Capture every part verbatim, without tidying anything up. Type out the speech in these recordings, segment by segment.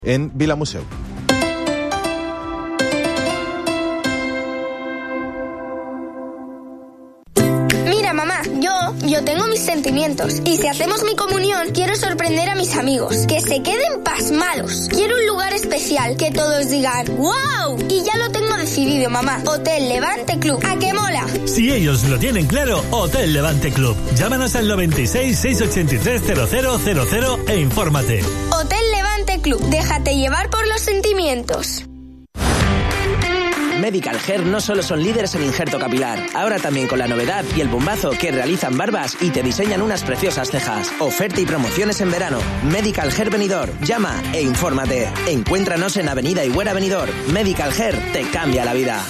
en Vilamuseu. Yo, yo tengo mis sentimientos y si hacemos mi comunión quiero sorprender a mis amigos, que se queden pasmados. Quiero un lugar especial, que todos digan ¡wow! Y ya lo tengo decidido, mamá. Hotel Levante Club. ¿A qué mola? Si ellos lo tienen claro, Hotel Levante Club. Llámanos al noventa y seis, seiscientos ochenta y tres, cero cero cero cero e infórmate. Hotel Levante Club. Déjate llevar por los sentimientos. Medical Hair no solo son líderes en injerto capilar, ahora también con la novedad y el bombazo que realizan barbas y te diseñan unas preciosas cejas. Oferta y promociones en verano. Medical Hair Benidorm. Llama e infórmate. Encuéntranos en Avenida Higuera Benidorm. Medical Hair te cambia la vida.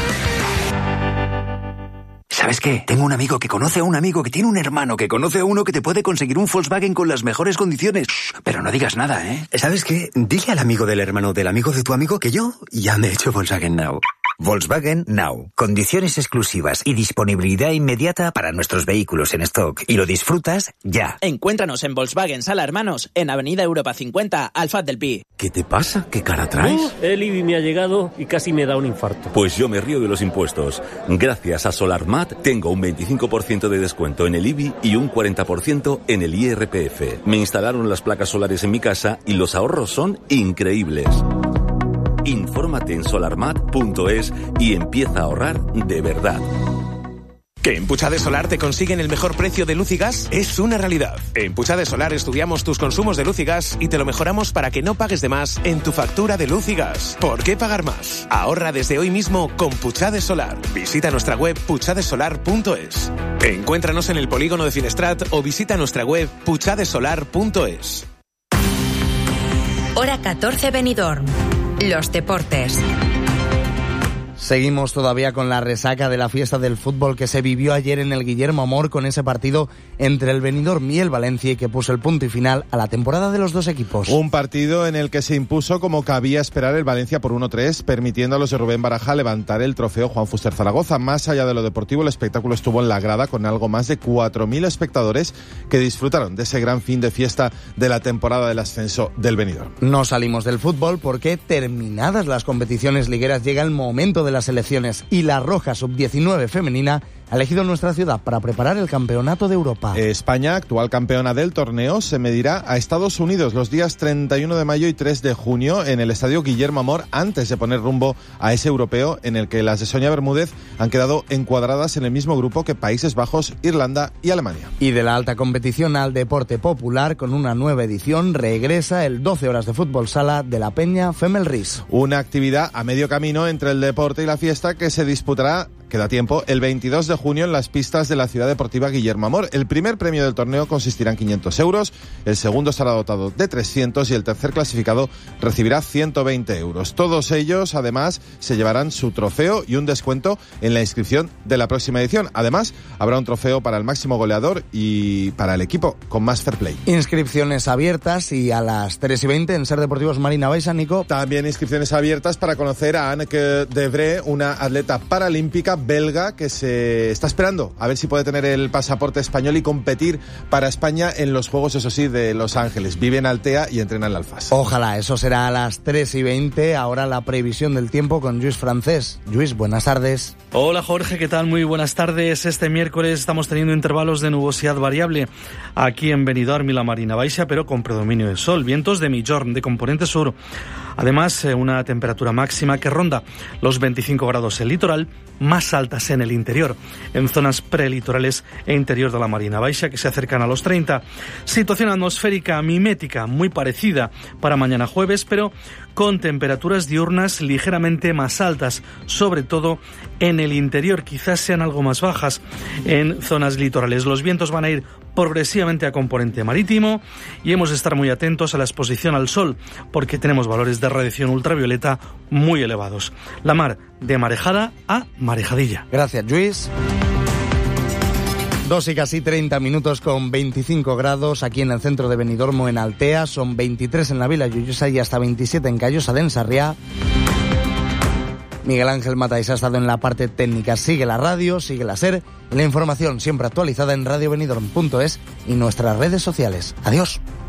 ¿Sabes qué? Tengo un amigo que conoce a un amigo que tiene un hermano que conoce a uno que te puede conseguir un Volkswagen con las mejores condiciones. Shh, pero no digas nada, ¿eh? ¿Sabes qué? Dile al amigo del hermano del amigo de tu amigo que yo ya me he hecho Volkswagen Now. Volkswagen Now. Condiciones exclusivas y disponibilidad inmediata para nuestros vehículos en stock. Y lo disfrutas ya. Encuéntranos en Volkswagen Sala Hermanos, en Avenida Europa cincuenta, Alfaz del Pi. ¿Qué te pasa? ¿Qué cara traes? Uh, el I B I me ha llegado y casi me da un infarto. Pues yo me río de los impuestos. Gracias a SolarMat tengo un veinticinco por ciento de descuento en el I B I y un cuarenta por ciento en el I R P F. Me instalaron las placas solares en mi casa y los ahorros son increíbles. Infórmate en solarmat punto es y empieza a ahorrar de verdad. ¿Que en Puchade Solar te consiguen el mejor precio de luz y gas? Es una realidad. En Puchade Solar estudiamos tus consumos de luz y gas y te lo mejoramos para que no pagues de más en tu factura de luz y gas. ¿Por qué pagar más? Ahorra desde hoy mismo con Puchade Solar. Visita nuestra web puchade solar punto es. Encuéntranos en el polígono de Finestrat o visita nuestra web puchade solar punto es. Hora catorce Benidorm. Los deportes. Seguimos todavía con la resaca de la fiesta del fútbol que se vivió ayer en el Guillermo Amor con ese partido entre el Benidorm y el Valencia y que puso el punto y final a la temporada de los dos equipos. Un partido en el que se impuso como cabía esperar el Valencia por uno tres, permitiendo a los de Rubén Baraja levantar el trofeo Juan Fuster Zaragoza. Más allá de lo deportivo, el espectáculo estuvo en la grada con algo más de cuatro mil espectadores que disfrutaron de ese gran fin de fiesta de la temporada del ascenso del Benidorm. No salimos del fútbol porque terminadas las competiciones ligueras llega el momento de las elecciones y la Roja sub diecinueve femenina ha elegido nuestra ciudad para preparar el Campeonato de Europa. España, actual campeona del torneo, se medirá a Estados Unidos los días treinta y uno de mayo y tres de junio en el Estadio Guillermo Amor antes de poner rumbo a ese europeo en el que las de Sonia Bermúdez han quedado encuadradas en el mismo grupo que Países Bajos, Irlanda y Alemania. Y de la alta competición al deporte popular con una nueva edición regresa el doce horas de fútbol sala de la Peña Femelris. Una actividad a medio camino entre el deporte y la fiesta que se disputará, queda tiempo, el veintidós de junio en las pistas de la Ciudad Deportiva Guillermo Amor. El primer premio del torneo consistirá en quinientos euros, el segundo estará dotado de trescientos y el tercer clasificado recibirá ciento veinte euros. Todos ellos, además, se llevarán su trofeo y un descuento en la inscripción de la próxima edición. Además, habrá un trofeo para el máximo goleador y para el equipo con más fair play. Inscripciones abiertas y a las tres y veinte en Ser Deportivos Marina Baixa, Nico. También inscripciones abiertas para conocer a Anneke Debré, una atleta paralímpica belga que se está esperando a ver si puede tener el pasaporte español y competir para España en los Juegos, eso sí, de Los Ángeles. Vive en Altea y entrena en la Alfas. Ojalá, eso será a las tres y veinte. Ahora la previsión del tiempo con Lluís Francés. Lluís, buenas tardes. Hola Jorge, ¿qué tal? Muy buenas tardes. Este miércoles estamos teniendo intervalos de nubosidad variable aquí en Benidorm y la Marina Baixa, pero con predominio de sol. Vientos de Migjorn, de componente sur. Además, una temperatura máxima que ronda los veinticinco grados en el litoral, más altas en el interior, en zonas prelitorales e interior de la Marina Baixa, que se acercan a los treinta. Situación atmosférica mimética, muy parecida para mañana jueves, pero con temperaturas diurnas ligeramente más altas, sobre todo en el interior, quizás sean algo más bajas en zonas litorales. Los vientos van a ir progresivamente a componente marítimo y hemos de estar muy atentos a la exposición al sol porque tenemos valores de radiación ultravioleta muy elevados. La mar de marejada a marejadilla. Gracias, Luis. Dos y casi treinta minutos con veinticinco grados aquí en el centro de Benidorm en Altea, son veintitrés en la Vila Lloyosa y hasta veintisiete en Callosa de en Sarriá. Miguel Ángel Matáis ha estado en la parte técnica. Sigue la radio, sigue la SER y la información siempre actualizada en radio benidorm punto es y nuestras redes sociales. Adiós.